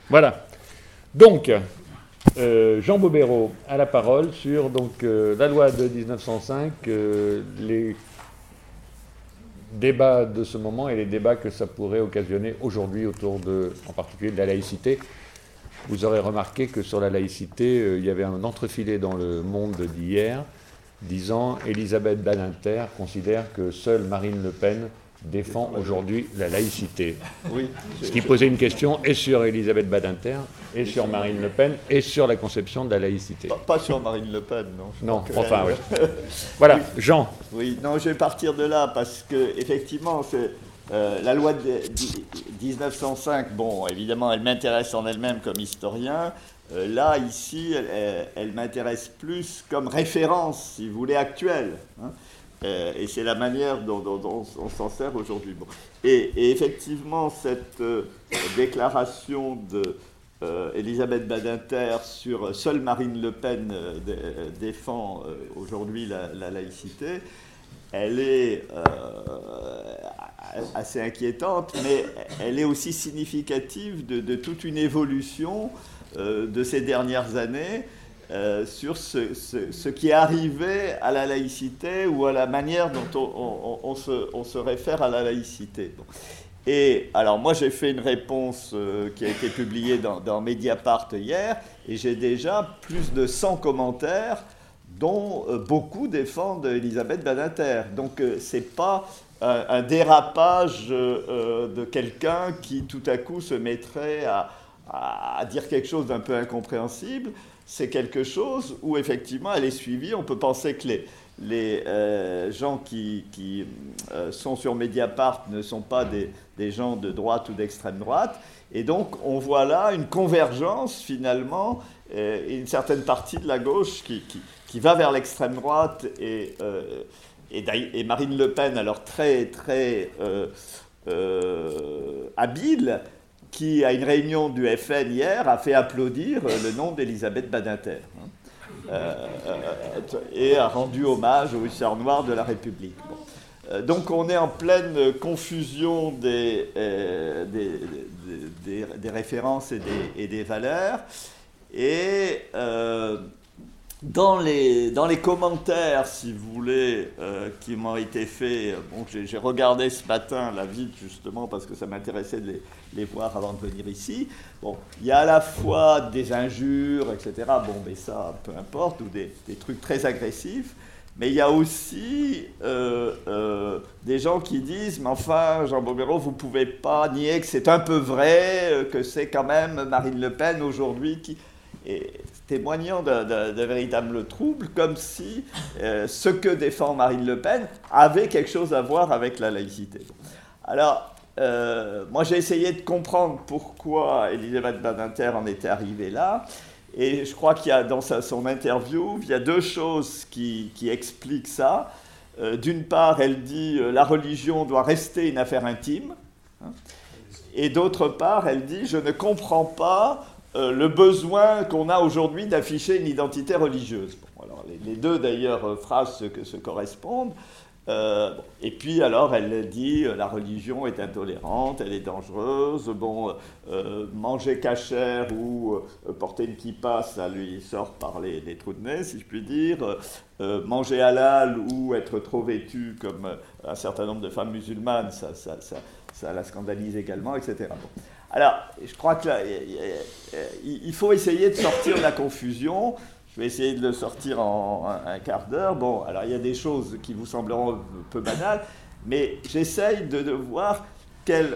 Voilà. Donc, Jean Bobéro a la parole sur la loi de 1905, les débats de ce moment et les débats que ça pourrait occasionner aujourd'hui autour en particulier de la laïcité. Vous aurez remarqué que sur la laïcité, il y avait un entrefilet dans le Monde d'hier disant « Elisabeth Badinter considère que seule Marine Le Pen défend aujourd'hui la laïcité ». Oui, ce qui posait une question et sur Elisabeth Badinter, et sur Marine Le Pen, et sur la conception de la laïcité. Pas sur Marine Le Pen, non. Non, enfin, oui. Voilà, oui. Jean. Oui, non, je vais partir de là, parce que effectivement, la loi de 1905, bon, évidemment, elle m'intéresse en elle-même comme historien. Là, ici, elle m'intéresse plus comme référence, si vous voulez, actuelle. Hein. Et c'est la manière dont on s'en sert aujourd'hui. Bon. Et effectivement, cette déclaration de Elisabeth Badinter sur seule Marine Le Pen défend aujourd'hui la laïcité, elle est assez inquiétante, mais elle est aussi significative de toute une évolution de ces dernières années sur ce qui est arrivé à la laïcité ou à la manière dont on se réfère à la laïcité. Bon. Et alors moi j'ai fait une réponse qui a été publiée dans Mediapart hier, et j'ai déjà plus de 100 commentaires, dont beaucoup défendent Elisabeth Badinter. Donc c'est pas un dérapage de quelqu'un qui tout à coup se mettrait à dire quelque chose d'un peu incompréhensible. C'est quelque chose où effectivement elle est suivie. On peut penser que les gens qui sont sur Mediapart ne sont pas des gens de droite ou d'extrême droite. Et donc on voit là une convergence finalement, et une certaine partie de la gauche qui va vers l'extrême droite, et Marine Le Pen, alors très très habile, qui, à une réunion du FN hier, a fait applaudir le nom d'Elisabeth Badinter, et a rendu hommage au hussard noir de la République. Bon. Donc on est en pleine confusion des références et des valeurs. Et dans les commentaires, si vous voulez, qui m'ont été faits, bon, j'ai regardé ce matin la vite justement parce que ça m'intéressait de les voir avant de venir ici. Bon, il y a à la fois des injures, etc. Bon, mais ça, peu importe, ou des trucs très agressifs. Mais il y a aussi des gens qui disent « Mais enfin, Jean Bobéro, vous ne pouvez pas nier que c'est un peu vrai, que c'est quand même Marine Le Pen aujourd'hui qui... » Et témoignant d'un véritable trouble, comme si ce que défend Marine Le Pen avait quelque chose à voir avec la laïcité. Alors, moi j'ai essayé de comprendre pourquoi Elisabeth Badinter en était arrivée là, et je crois qu'il y a dans son interview, il y a deux choses qui expliquent ça. D'une part, elle dit la religion doit rester une affaire intime, hein, et d'autre part, elle dit je ne comprends pas le besoin qu'on a aujourd'hui d'afficher une identité religieuse. Bon, alors les deux d'ailleurs phrases se correspondent. Et puis alors elle dit la religion est intolérante, elle est dangereuse. Bon, manger kasher ou porter une kippa, ça lui sort par les trous de nez, si je puis dire. Manger halal ou être trop vêtu comme un certain nombre de femmes musulmanes, ça la scandalise également, etc. Bon. Alors, je crois qu'il faut essayer de sortir de la confusion. Je vais essayer de le sortir en un quart d'heure. Bon, alors il y a des choses qui vous sembleront un peu banales, mais j'essaye de voir quelle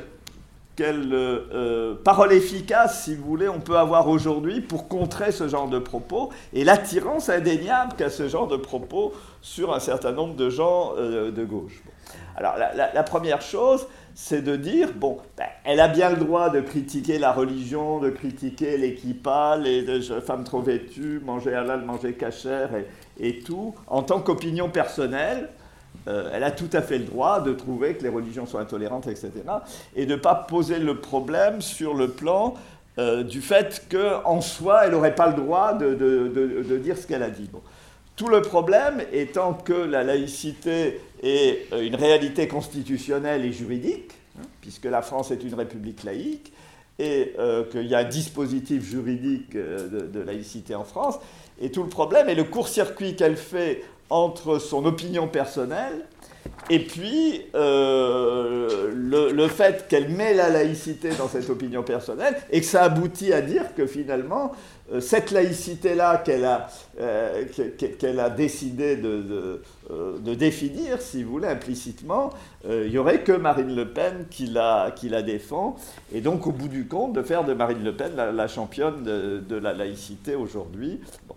parole efficace, si vous voulez, on peut avoir aujourd'hui pour contrer ce genre de propos, et l'attirance indéniable qu'a ce genre de propos sur un certain nombre de gens de gauche. Bon. Alors, la première chose, c'est de dire, bon, elle a bien le droit de critiquer la religion, de critiquer les kippas, les femmes trop vêtues, manger halal, manger kasher et tout, en tant qu'opinion personnelle. Elle a tout à fait le droit de trouver que les religions sont intolérantes, etc. Et de ne pas poser le problème sur le plan du fait qu'en soi, elle n'aurait pas le droit de dire ce qu'elle a dit. Bon. Tout le problème étant que la laïcité est une réalité constitutionnelle et juridique, hein, puisque la France est une république laïque, et qu'il y a un dispositif juridique de laïcité en France. Et tout le problème est le court-circuit qu'elle fait entre son opinion personnelle et puis le fait qu'elle met la laïcité dans cette opinion personnelle et que ça aboutit à dire que finalement, cette laïcité-là qu'elle a décidé de définir, si vous voulez, implicitement, il n'y aurait que Marine Le Pen qui la défend, et donc au bout du compte, de faire de Marine Le Pen la championne de la laïcité aujourd'hui. Bon.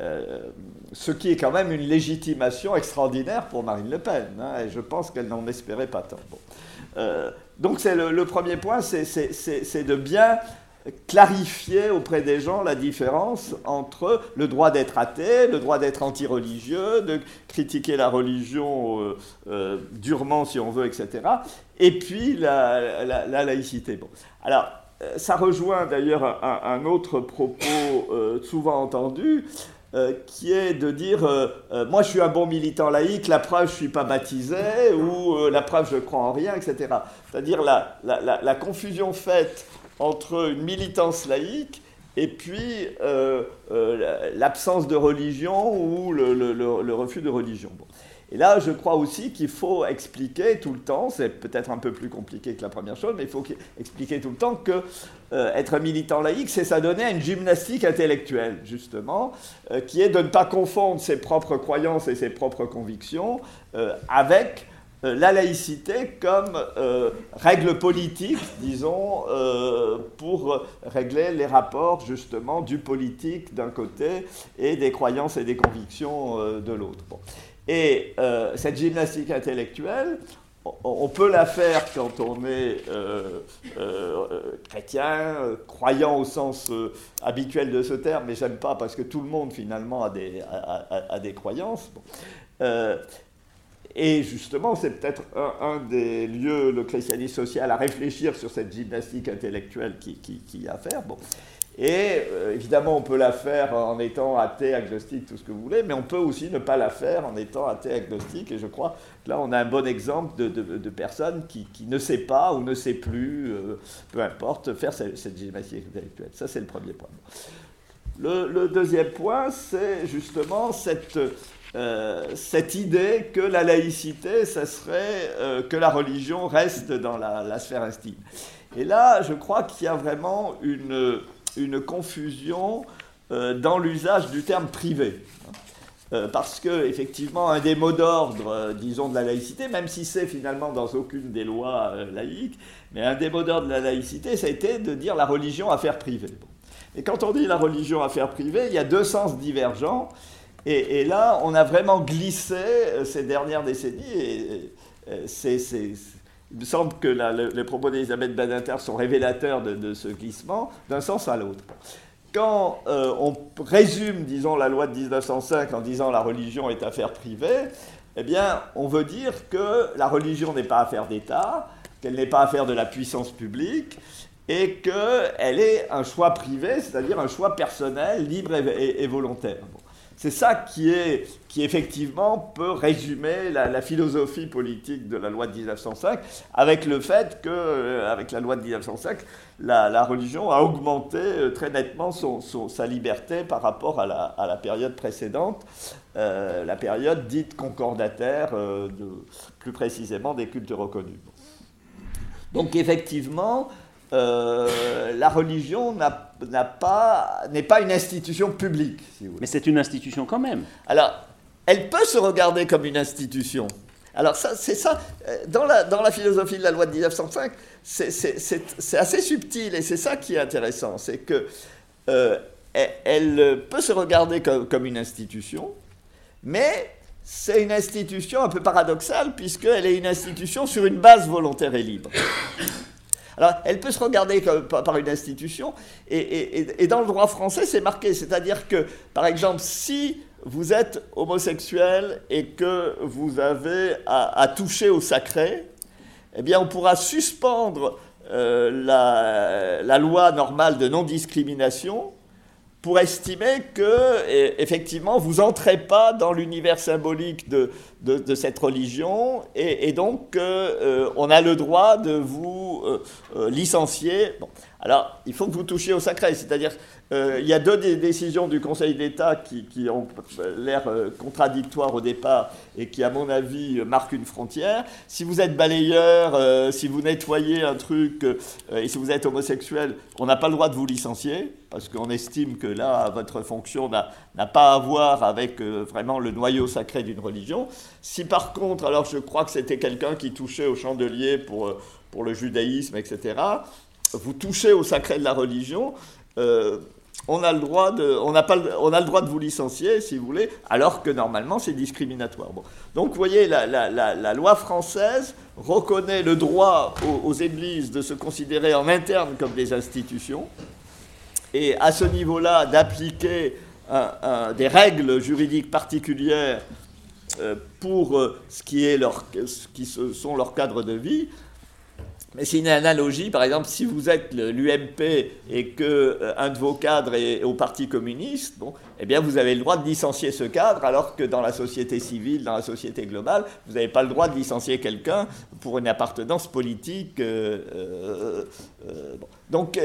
Ce qui est quand même une légitimation extraordinaire pour Marine Le Pen, hein, et je pense qu'elle n'en espérait pas tant. Bon. Donc c'est le premier point, c'est de bien clarifier auprès des gens la différence entre le droit d'être athée, le droit d'être anti-religieux, de critiquer la religion durement si on veut, etc., et puis la laïcité. Bon. Alors, ça rejoint d'ailleurs un autre propos souvent entendu, qui est de dire moi je suis un bon militant laïque, la preuve je ne suis pas baptisé, ou la preuve je crois en rien, etc. C'est-à-dire la confusion faite entre une militance laïque et puis l'absence de religion ou le refus de religion. Bon. Et là, je crois aussi qu'il faut expliquer tout le temps, c'est peut-être un peu plus compliqué que la première chose, mais il faut expliquer tout le temps que être militant laïque, c'est s'adonner à une gymnastique intellectuelle, justement, qui est de ne pas confondre ses propres croyances et ses propres convictions avec la laïcité comme règle politique, disons, pour régler les rapports, justement, du politique d'un côté et des croyances et des convictions de l'autre. Bon. Et cette gymnastique intellectuelle, on peut la faire quand on est chrétien, croyant au sens habituel de ce terme, mais j'aime pas parce que tout le monde finalement a des croyances. Bon. Et justement, c'est peut-être un des lieux, le christianisme social, à réfléchir sur cette gymnastique intellectuelle qu'il y a à faire. Bon. Et évidemment, on peut la faire en étant athée, agnostique, tout ce que vous voulez, mais on peut aussi ne pas la faire en étant athée, agnostique. Et je crois que là, on a un bon exemple de personnes qui ne sait pas ou ne sait plus, peu importe, faire cette gymnastique intellectuelle. Ça, c'est le premier point. Le deuxième point, c'est justement cette idée que la laïcité, ça serait que la religion reste dans la sphère intime. Et là, je crois qu'il y a vraiment une confusion dans l'usage du terme privé. Parce que, effectivement, un des mots d'ordre, disons, de la laïcité, même si c'est finalement dans aucune des lois laïques, mais un des mots d'ordre de la laïcité, ça a été de dire la religion affaire privée. Bon. Et quand on dit la religion affaire privée, il y a deux sens divergents. Et là, on a vraiment glissé ces dernières décennies. Et il me semble que les propos d'Elisabeth Badinter sont révélateurs de ce glissement d'un sens à l'autre. Quand on résume, disons, la loi de 1905 en disant la religion est affaire privée, eh bien, on veut dire que la religion n'est pas affaire d'État, qu'elle n'est pas affaire de la puissance publique, et qu'elle est un choix privé, c'est-à-dire un choix personnel, libre et volontaire. Bon. C'est ça qui effectivement peut résumer la philosophie politique de la loi de 1905, avec le fait qu'avec la loi de 1905, la religion a augmenté très nettement sa liberté par rapport à la période précédente, la période dite concordataire, plus précisément des cultes reconnus. Donc effectivement, la religion n'est pas une institution publique, si vous voulez. Mais c'est une institution quand même. Alors, elle peut se regarder comme une institution. Alors, c'est ça, dans la philosophie de la loi de 1905, c'est assez subtil, et c'est ça qui est intéressant. C'est que elle peut se regarder comme une institution, mais c'est une institution un peu paradoxale, puisqu'elle est une institution sur une base volontaire et libre. Alors, elle peut se regarder par une institution, et dans le droit français, c'est marqué. C'est-à-dire que, par exemple, si vous êtes homosexuel et que vous avez à toucher au sacré, eh bien, on pourra suspendre la loi normale de non-discrimination pour estimer que, effectivement, vous n'entrez pas dans l'univers symbolique de cette religion, et donc on a le droit de vous licencier. Bon. Alors, il faut que vous touchiez au sacré, c'est-à-dire, il y a deux décisions du Conseil d'État qui ont l'air contradictoires au départ et qui, à mon avis, marquent une frontière. Si vous êtes balayeur, si vous nettoyez un truc, et si vous êtes homosexuel, on n'a pas le droit de vous licencier, parce qu'on estime que là, votre fonction n'a pas à voir avec vraiment le noyau sacré d'une religion. Si par contre, alors je crois que c'était quelqu'un qui touchait au chandelier pour le judaïsme, etc., vous touchez au sacré de la religion, on a le droit de vous licencier, si vous voulez, alors que normalement c'est discriminatoire. Bon. Donc vous voyez, la loi française reconnaît le droit aux églises de se considérer en interne comme des institutions, et à ce niveau-là d'appliquer des règles juridiques particulières pour ce qui sont leurs cadres de vie. Mais c'est une analogie, par exemple, si vous êtes l'UMP et qu'un de vos cadres est au Parti communiste, bon, eh bien vous avez le droit de licencier ce cadre, alors que dans la société civile, dans la société globale, vous n'avez pas le droit de licencier quelqu'un pour une appartenance politique. Bon. Donc,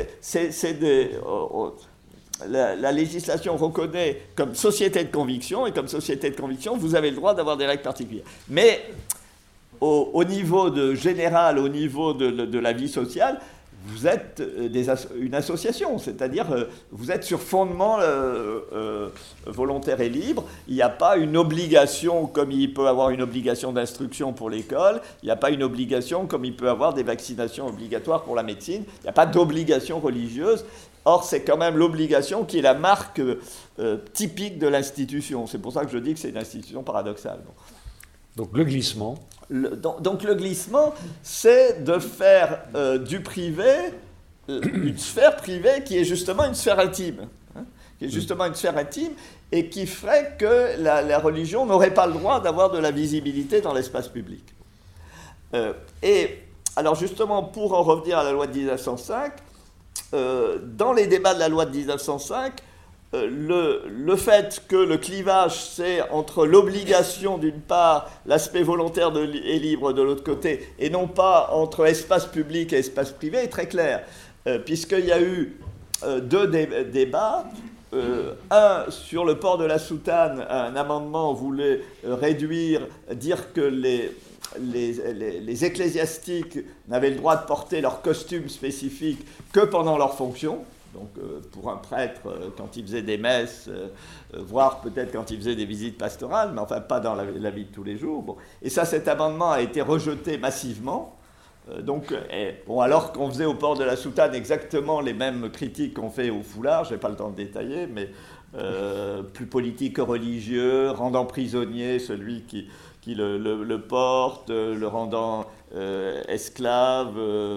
la législation reconnaît comme société de conviction, et comme société de conviction, vous avez le droit d'avoir des règles particulières. Mais au niveau général, au niveau de la vie sociale, vous êtes une association, c'est-à-dire vous êtes sur fondement volontaire et libre. Il n'y a pas une obligation comme il peut avoir une obligation d'instruction pour l'école, il n'y a pas une obligation comme il peut avoir des vaccinations obligatoires pour la médecine, il n'y a pas d'obligation religieuse. Or, c'est quand même l'obligation qui est la marque typique de l'institution. C'est pour ça que je dis que c'est une institution paradoxale. Donc le glissement. Donc le glissement, c'est de faire du privé une sphère privée qui est justement une sphère intime. Qui est justement une sphère intime et qui ferait que la religion n'aurait pas le droit d'avoir de la visibilité dans l'espace public. Et alors justement, pour en revenir à la loi de 1905, dans les débats de la loi de 1905, le fait que le clivage, c'est entre l'obligation d'une part, l'aspect volontaire et libre de l'autre côté, et non pas entre espace public et espace privé, est très clair. Puisqu'il y a eu deux débats. Un, sur le port de la soutane, un amendement voulait dire que les ecclésiastiques n'avaient le droit de porter leur costume spécifique que pendant leur fonction. Donc pour un prêtre, quand il faisait des messes, voire peut-être quand il faisait des visites pastorales, mais enfin pas dans la vie de tous les jours. Bon. Et ça, cet amendement a été rejeté massivement. Alors qu'on faisait au port de la soutane exactement les mêmes critiques qu'on fait au foulard, je n'ai pas le temps de détailler, mais plus politique que religieux, rendant prisonnier celui qui le porte, le rendant esclave,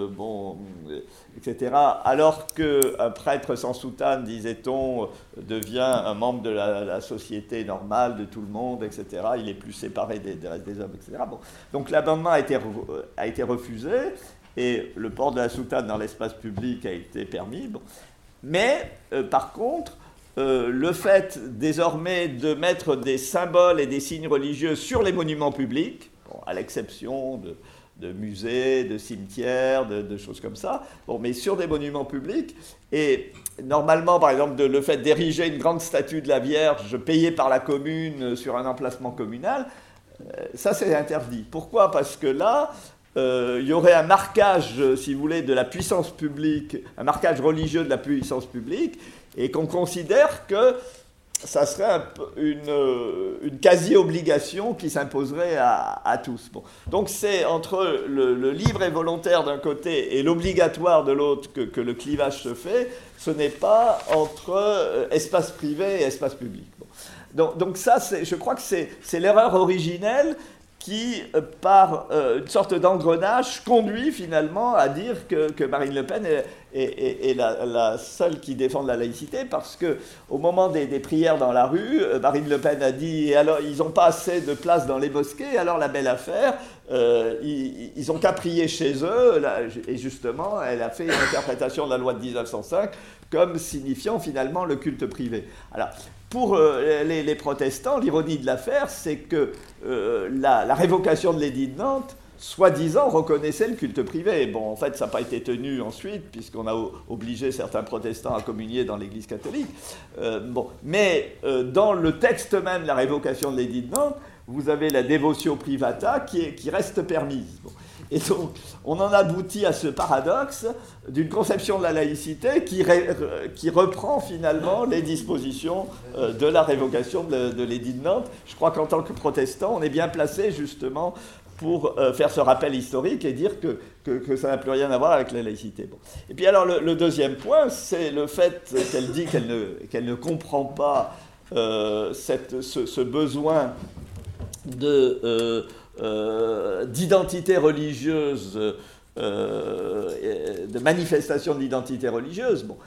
etc. Alors qu'un prêtre sans soutane, disait-on, devient un membre de la société normale, de tout le monde, etc. Il est plus séparé des restes des hommes, etc. Bon. Donc l'amendement a été refusé et le port de la soutane dans l'espace public a été permis. Bon. Mais par contre, le fait désormais de mettre des symboles et des signes religieux sur les monuments publics, à l'exception de musées, de cimetières, de choses comme ça, mais sur des monuments publics, et normalement, par exemple, le fait d'ériger une grande statue de la Vierge payée par la commune sur un emplacement communal, ça c'est interdit. Pourquoi ? Parce que là, il y aurait un marquage, si vous voulez, de la puissance publique, un marquage religieux de la puissance publique, et qu'on considère que ça serait une quasi-obligation qui s'imposerait à tous. Bon. Donc c'est entre le libre et volontaire d'un côté et l'obligatoire de l'autre que le clivage se fait, ce n'est pas entre espace privé et espace public. Bon. Donc ça, je crois que c'est l'erreur originelle qui, par une sorte d'engrenage, conduit finalement à dire que Marine Le Pen est la seule qui défend la laïcité, parce qu'au moment des prières dans la rue, Marine Le Pen a dit « alors ils n'ont pas assez de place dans les mosquées, alors la belle affaire, ils n'ont qu'à prier chez eux ». Et justement, elle a fait une interprétation de la loi de 1905 comme signifiant finalement le culte privé. Alors, pour les protestants, l'ironie de l'affaire, c'est que la révocation de l'édit de Nantes soi-disant, reconnaissait le culte privé. Bon, en fait, ça n'a pas été tenu ensuite, puisqu'on a obligé certains protestants à communier dans l'Église catholique. Mais dans le texte même de la révocation de l'édit de Nantes, vous avez la dévotio privata qui reste permise. Bon. Et donc, on en aboutit à ce paradoxe d'une conception de la laïcité qui reprend finalement les dispositions de la révocation de l'édit de Nantes. Je crois qu'en tant que protestant, on est bien placé justement pour faire ce rappel historique et dire que ça n'a plus rien à voir avec la laïcité. Bon. Et puis alors, le deuxième point, c'est le fait qu'elle dit qu'elle ne comprend pas ce besoin d'identité religieuse, de manifestation d'identité religieuse. Bon,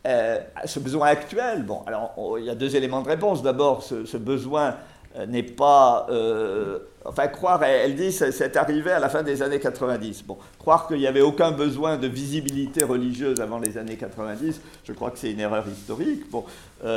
ce besoin actuel, bon, alors il y a deux éléments de réponse. D'abord, ce besoin n'est pas... croire, elle dit, c'est arrivé à la fin des années 90. Bon, croire qu'il n'y avait aucun besoin de visibilité religieuse avant les années 90, je crois que c'est une erreur historique. Bon,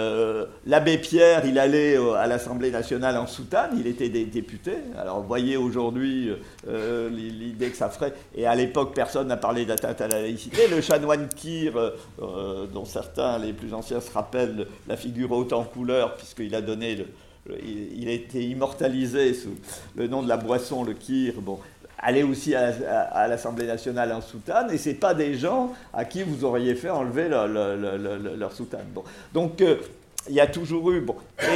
l'abbé Pierre, il allait à l'Assemblée nationale en soutane, il était député. Alors, vous voyez aujourd'hui l'idée que ça ferait. Et à l'époque, personne n'a parlé d'atteinte à la laïcité. Le chanoine Kir, dont certains, les plus anciens, se rappellent la figure haute en couleur, puisqu'il a donné... Il a été immortalisé sous le nom de la boisson, le kir. Bon, allez aussi à l'Assemblée nationale en soutane, et ce n'est pas des gens à qui vous auriez fait enlever leur soutane. Bon. Donc, il y a toujours eu... Bon,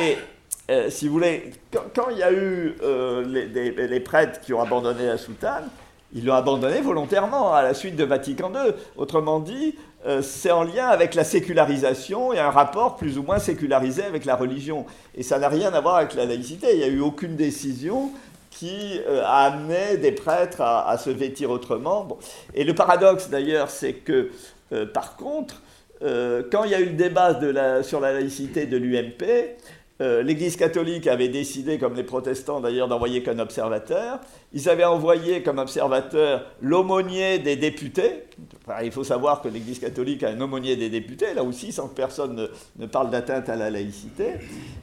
et si vous voulez, quand il y a eu les prêtres qui ont abandonné la soutane, ils l'ont abandonné volontairement à la suite de Vatican II. Autrement dit, c'est en lien avec la sécularisation et un rapport plus ou moins sécularisé avec la religion. Et ça n'a rien à voir avec la laïcité. Il n'y a eu aucune décision qui a amené des prêtres à se vêtir autrement. Bon. Et le paradoxe d'ailleurs, c'est que, par contre, quand il y a eu le débat sur la laïcité de l'UMP, l'Église catholique avait décidé, comme les protestants d'ailleurs, d'envoyer qu'un observateur. Ils avaient envoyé comme observateur l'aumônier des députés. Enfin, il faut savoir que l'Église catholique a un aumônier des députés, là aussi, sans que personne ne parle d'atteinte à la laïcité.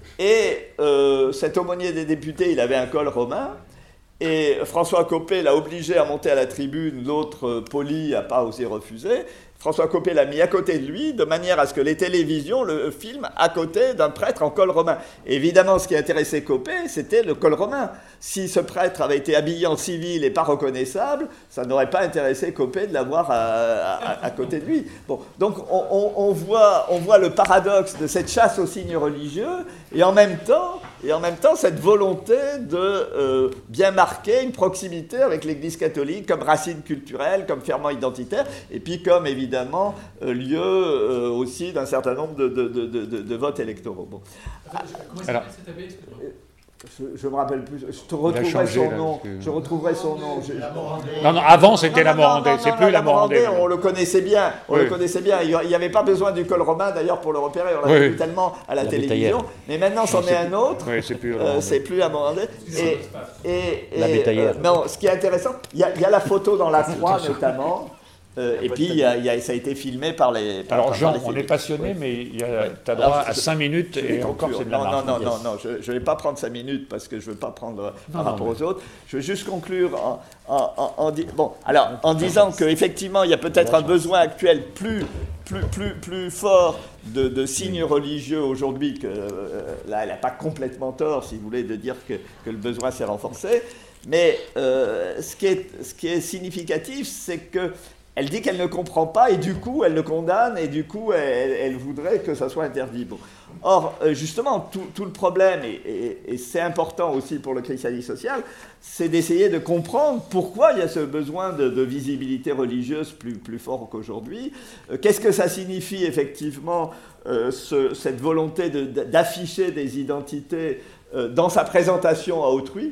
Et cet aumônier des députés, il avait un col romain. Et François Copé l'a obligé à monter à la tribune, l'autre poli n'a pas osé refuser. François Copé l'a mis à côté de lui, de manière à ce que les télévisions le filment à côté d'un prêtre en col romain. Et évidemment, ce qui intéressait Copé, c'était le col romain. Si ce prêtre avait été habillé en civil et pas reconnaissable, ça n'aurait pas intéressé Copé de l'avoir à côté de lui. Bon, donc on voit le paradoxe de cette chasse aux signes religieux, et en même temps cette volonté de bien marquer une proximité avec l'Église catholique comme racine culturelle, comme ferment identitaire, et puis comme évidemment lieu aussi d'un certain nombre de votes électoraux. Bon. Comment s'appelle cet abbé? Je me rappelle plus. Je retrouverai son nom. Je retrouverai son nom. Non, avant c'était la Morandais. C'est plus la Morandais. On le connaissait bien. Le connaissait bien. Il n'y avait pas besoin du col romain d'ailleurs pour le repérer. On l'avait vu tellement à la télévision. Mais maintenant, c'en est un autre. C'est plus la Morandais. Non, ce qui est intéressant, il y a la photo dans la croix notamment. Et puis, ça a été filmé par les... Alors, Jean, on est passionné, mais tu as droit à 5 minutes et encore, c'est de la marge. Non, je ne vais pas prendre 5 minutes parce que je ne veux pas prendre par rapport aux autres. Je veux juste conclure en disant qu'effectivement, il y a peut-être un besoin actuel plus fort de signes religieux aujourd'hui, que là, elle n'a pas complètement tort, si vous voulez, de dire que le besoin s'est renforcé. Mais ce qui est significatif, c'est que elle dit qu'elle ne comprend pas et du coup elle le condamne et du coup elle voudrait que ça soit interdit. Bon. Or, justement, tout le problème, et c'est important aussi pour le christianisme social, c'est d'essayer de comprendre pourquoi il y a ce besoin de visibilité religieuse plus fort qu'aujourd'hui. Qu'est-ce que ça signifie effectivement cette volonté d'afficher des identités dans sa présentation à autrui,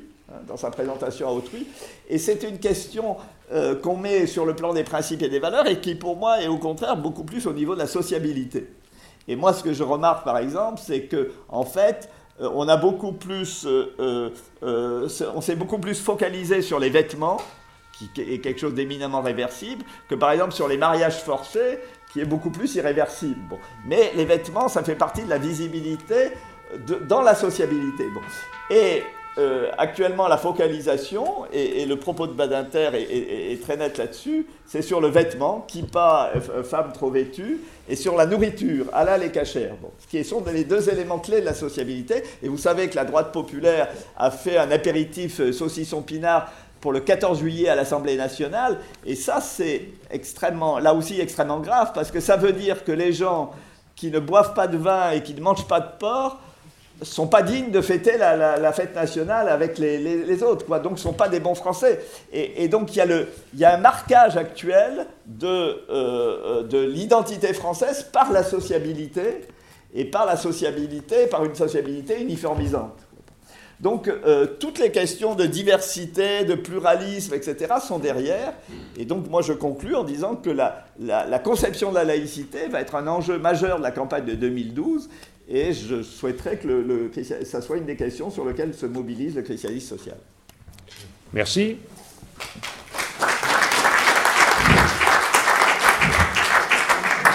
et c'est une question qu'on met sur le plan des principes et des valeurs et qui pour moi est au contraire beaucoup plus au niveau de la sociabilité. Et moi ce que je remarque par exemple, c'est que en fait on a beaucoup plus, on s'est beaucoup plus focalisé sur les vêtements, qui est quelque chose d'éminemment réversible, que par exemple sur les mariages forcés, qui est beaucoup plus irréversible. Bon. Mais les vêtements, ça fait partie de la visibilité dans la sociabilité. Bon. Et actuellement, la focalisation, et le propos de Badinter est très net là-dessus, c'est sur le vêtement, qui pas femme trop vêtue, et sur la nourriture, halal et cachère. Bon, ce qui sont les deux éléments clés de la sociabilité. Et vous savez que la droite populaire a fait un apéritif saucisson pinard pour le 14 juillet à l'Assemblée nationale. Et ça, c'est là aussi extrêmement grave, parce que ça veut dire que les gens qui ne boivent pas de vin et qui ne mangent pas de porc ne sont pas dignes de fêter la fête nationale avec les autres, quoi. Donc ne sont pas des bons Français. Et donc il y a un marquage actuel de l'identité française par la sociabilité, et par une sociabilité uniformisante. Donc toutes les questions de diversité, de pluralisme, etc. sont derrière. Et donc moi je conclus en disant que la conception de la laïcité va être un enjeu majeur de la campagne de 2012. Et je souhaiterais que ça soit une des questions sur lesquelles se mobilise le christianisme social. Merci.